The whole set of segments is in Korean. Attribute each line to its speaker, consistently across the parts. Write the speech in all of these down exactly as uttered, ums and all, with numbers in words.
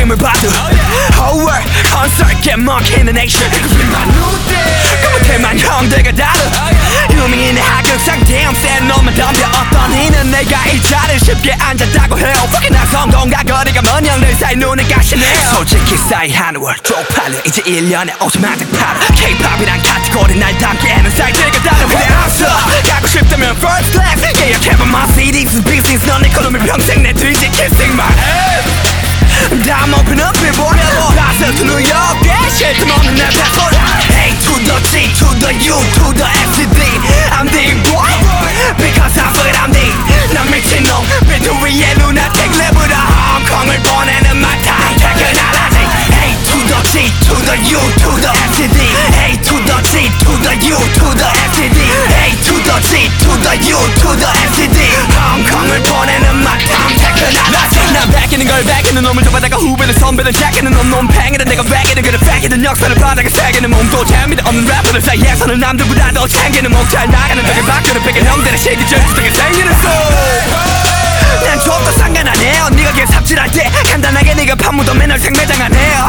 Speaker 1: 느낌을 받은 Whole world concert get mocked in the nation 그것들만 형들과 다른 유명인의 하극상 damn 센 놈을 덤벼 어떤 이는 내가 이 자리에 쉽게 앉았다고 해요 Fucking 난 성공과 거리가 먼 형들 사이 눈을 가시네요 솔직히 싸이 하는 월 쪽팔려 이제 일 년에 오지만 득팔아 K-팝이랑 카테고리 날 담기에는 사이트가 다른 그래 앞서 가고 싶다면 first class 예약해봐 my C D's business 넌 내 column 평생 내 뒤지 kissing my ass I'm open up it boy Plaza to New York yeah shit 좀 없는 내 passport A to the G to the U to the S to D I'm the boy Because I feel I'm the 난 미친놈 비트 위에 lunatic 랩으로 홍콩을 보내는 my time 퇴근하라지 A to the G to the U to the S to D A to the G to the U to the S to D A to the G to the U to the S to D 홍콩을 보내는 my time 퇴근하라지 난 베끼는 걸 베끼는 놈을 잡아다가 후배들 선배들 제끼는 놈 놈팽이는 내가 베끼는 그를 베끼는 역사를 바닥에 새기는 몸도 재미도 없는 래퍼들 사이에서는 남들보다 더 챙기는 목 잘 나가는 벽에 바뀌는 베끼는 형들의 시기 절수되게 생기는 소리 난 좁도 상관 안 해요 네가 걔 삽질할 때 간단하게 네가 판무도 맨날 생매장 안 해요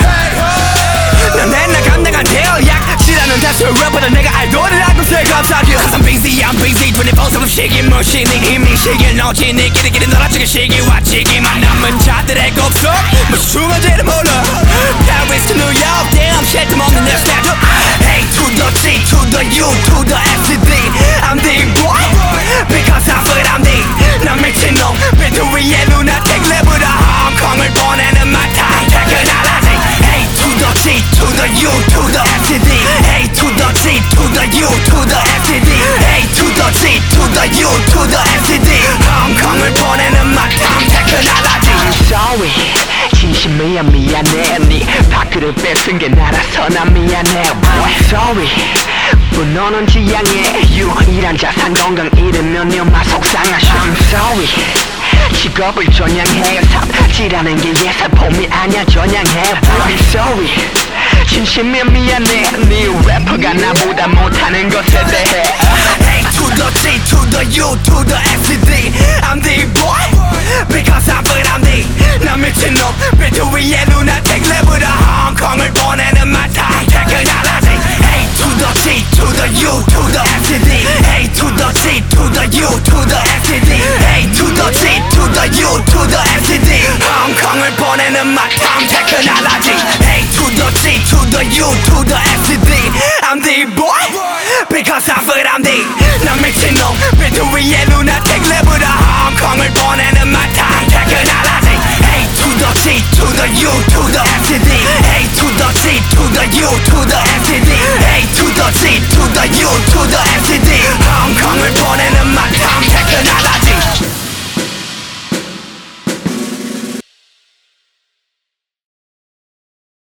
Speaker 1: 난 맨날 감당 안 돼요 약질하는 다수의 래퍼들 내가 알도리라고 새 감사하죠 Cause I'm busy I'm busy 이십사 세븐 시기 무시니 이미 시기를 놓지 네 끼리끼리 놀아주기 시기 왔지기만 남은 자들의 곡속 무슨 중간지를 몰라 Paris to New York damn shit 좀 없는 내 스타일 A to the G to the U to the S to D I'm the boy Because I feel I'm the 난 미친놈 비트 위에 lunatic 랩으로 홍콩을 보내는 my time 퇴근하라지 A to the G to the U to the S to D A to the G to the U to the S to D A to the G to the U to the S to D 홍콩을 보내는 my time 퇴근하라지 I'm sorry 진심이야 미안해 네 파크를 뺏은 게 나라서 난 미안해 boy sorry 분노는 지향해 유일한 자산 건강 잃으면 네마 속상하셔 I'm sorry 직업을 전향해 삽질하는 게 예사폼이 아니야 전향해 I'm sorry 진심이야 미안해 네 래퍼가 나보다 못하는 것에 대해 A to the G to the U to the S to D I'm the boy Because I feel I'm the 난 미친놈 비트 위에 lunatic 랩으로 홍콩을 보내는 my time 퇴근하라지 A to the G to the U to the S to D A to the G to the U to the S to D A to the G to the U to the S to D 홍콩을 보내는 my time 퇴근하라지 A to the G to the U to the S to D I'm the boy Because I feel I'm the 난 미친놈 비트 위에 lunatic 랩으로 홍콩을 보내는 my time 퇴근하라지 A to the G to the U to the S to D A to the G to the U to the S to D A to the G to the U to the S to D 홍콩을 보내는 my time 퇴근하라지